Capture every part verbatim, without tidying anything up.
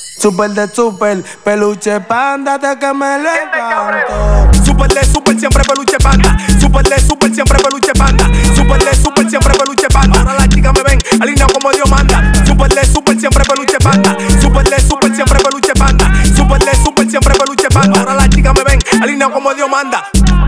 Super de super, peluche panda, de que me lo encanto. Super de super, siempre peluche panda. Super de super, siempre peluche panda. Super de super, siempre peluche panda. Ahora las chicas me ven alineado como Dios manda. Super de super, siempre peluche panda. Super de super, siempre peluche panda. Super de super, siempre peluche panda. Ahora las chicas me ven alineado como Dios manda.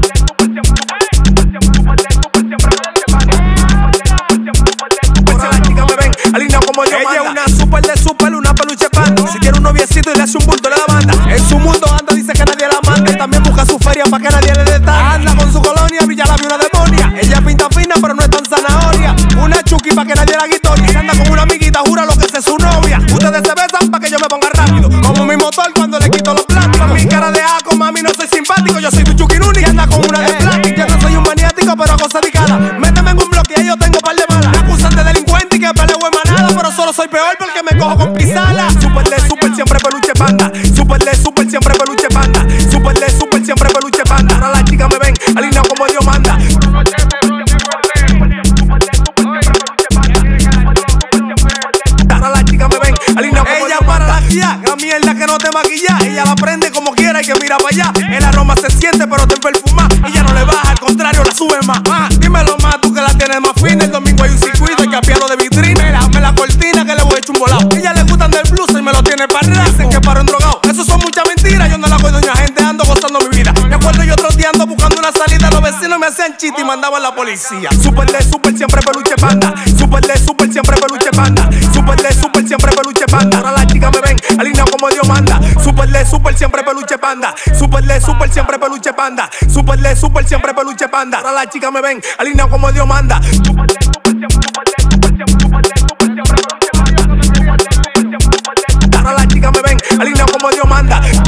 Alineado como Dios manda. Ella es una super de super, una peluche panda. Si quiere un noviecito y le hace un bulto, le da banda. En su mundo anda, dice que nadie la manda. Y también busca su feria pa' que nadie le dé tanta. Anda con su colonia, brilla la una demonia. Ella pinta fina, pero no es tan zanahoria. Una chuki pa' que nadie la guitoria. Y anda con una amiguita, jura lo que es su novia. Ustedes se besan pa' que yo me ponga rápido. Como mi motor cuando le quito los plásticos. Mi cara de aco, mami, no soy simpático. Yo soy tu chukinuni y anda con una de plástico. Yo no soy un maniático, pero hago sadicada. Méteme en un bloque y yo tengo par de balas. Me acusan de delincuente y que peleo en manada, pero solo soy peor porque me cojo con pisala. Super de super, siempre peluche panda. Super de super, siempre peluche panda. Super de super, siempre peluche panda. Ahora las chicas me ven alineado como Dios manda. Ahora las chicas me ven alineado como Ella para la guía, la mierda que no te maquilla. Ella la prende como quiera y que mira para allá. El aroma se siente pero te perfuma. Y ya no le baja, al contrario la sube más. Ah, dímelo más, tú que la tienes más fina. El domingo hay un circuito y capiado de vitrina. Mírame la cortina que le voy a echar un volado. Ella le gustan del blues y me lo tiene para atrás. Dicen que paro en drogado, eso son muchas mentiras. Yo no la doy doña gente, ando gozando mi vida. Me acuerdo yo troteando buscando una salida. Los vecinos me hacían chiste y mandaban a la policía. Super de super, siempre peluche panda. Super de super, siempre peluche panda. Super de super, siempre peluche panda. Ahora las chicas me ven alineado como Dios manda. Super de super, siempre peluche panda. Super de super, siempre peluche panda. Super de super, siempre peluche panda. Ahora las chicas me ven alineado como Dios manda. Ahora las chicas me ven alineado como Dios manda.